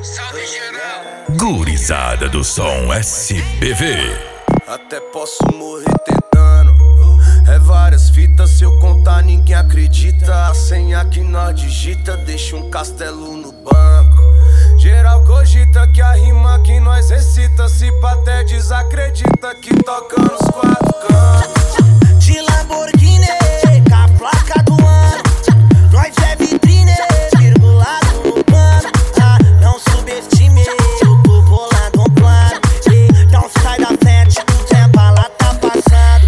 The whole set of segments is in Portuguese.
Salve geral. Gurizada do som SBV. Até posso morrer tentando. É várias fitas, se eu contar ninguém acredita. A senha que nós digita deixa um castelo no banco. Geral cogita que a rima que nós recita, se pá até desacredita que toca nos quatro cantos. De Lamborghini, com a placa do ano. Nós é vitrine, virgulado no plano. Não subestime, eu tô bolando um plano. Não sai da frente, o tempo lá tá passando.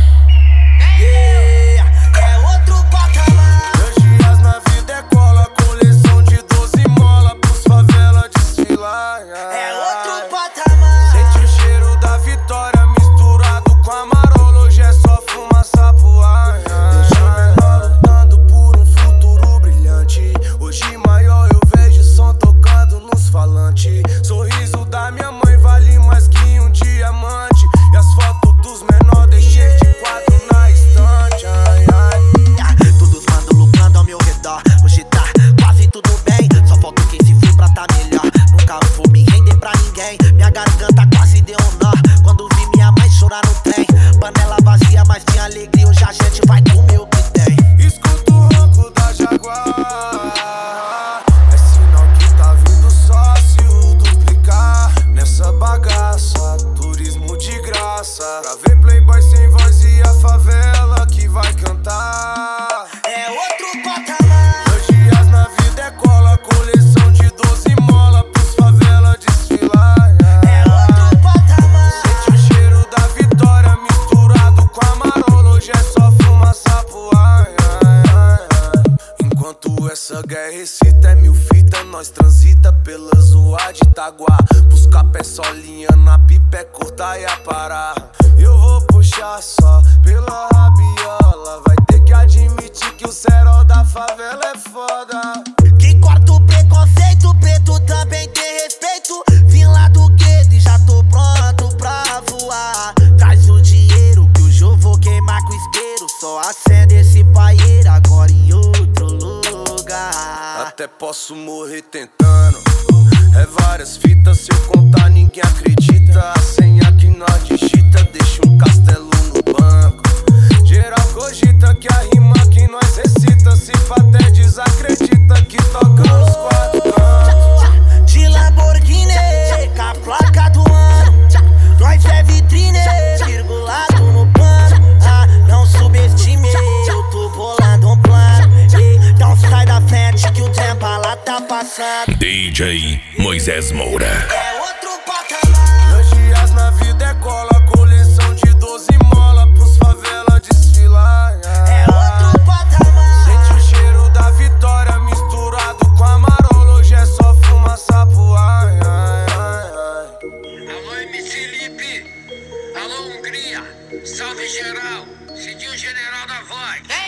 É outro patamar. Meus dias na vida é cola, coleção de 12 mola pros favela desfilar. É outro patamar. Sente o cheiro da vitória misturado com a marola. Hoje é só fumaça pro ar. Deixa o menor lutando por um futuro brilhante. Hoje maior eu vejo som tocando nos falantes. Sorriso da minha mãe vale mais que um diamante. E as fotos dos menores deixei de quadro na estante. Todos mandam lucrando ao meu redor. Hoje tá quase tudo bem. Só falta quem se for pra tá melhor. Nunca vou me render pra ninguém. Minha garganta quase deu um nó quando vi minha mãe chorar no trem. Panela vazia, mas tinha alegria. Hoje a gente vai comer o que tem. Escuta o ronco da Jaguar. É sinal que tá vindo sócio duplicar nessa bagaça. Turismo de graça. Pra ver playboy sem voz e a favela que vai cantar. É outro patamar. Meus dias na vida é cola, coleção de 12 mola pros favela desfilar. É outro patamar. Sente o cheiro da vitória misturado com a marola. Hoje é só fumaça pro ar. Enquanto essa guerra excita, é mil fita. Nós transita pelas ruas de Itaguá. Buscar pé solinha na pipa é cortar e aparar. Eu vou puxar só pela rabiola. Vai ter que admitir que o cerol da favela é foda. Que corta o preconceito, preto também tem respeito. Vim lá do gueto e já tô pronto pra voar. Traz o dinheiro que hoje eu vou queimar com isqueiro. Só acende esse paieiro agora em outro lugar. Até posso morrer tentando. É várias fitas, se eu contar ninguém acredita. A senha que nós digita deixa um castelo no banco. Geral cogita que a rima que nós recita, se pá até desacredita que toca nos quatro cantos. De Lamborghini, com a placa do ano. Nós é vitrine, virgulado no plano. Não subestime, eu tô bolando um plano. Não sai da frente que o tempo lá tá passando. DJ Moisés Moura. É outro patamar. Meus dias na vida é cola, coleção de 12 mola pros favela desfilar. É outro patamar. Sente o cheiro da vitória misturado com a marola. Hoje é só fumaça pro ar. Alô MC Lipe. Alô Hungria. Salve geral. Cidinho General da Voz.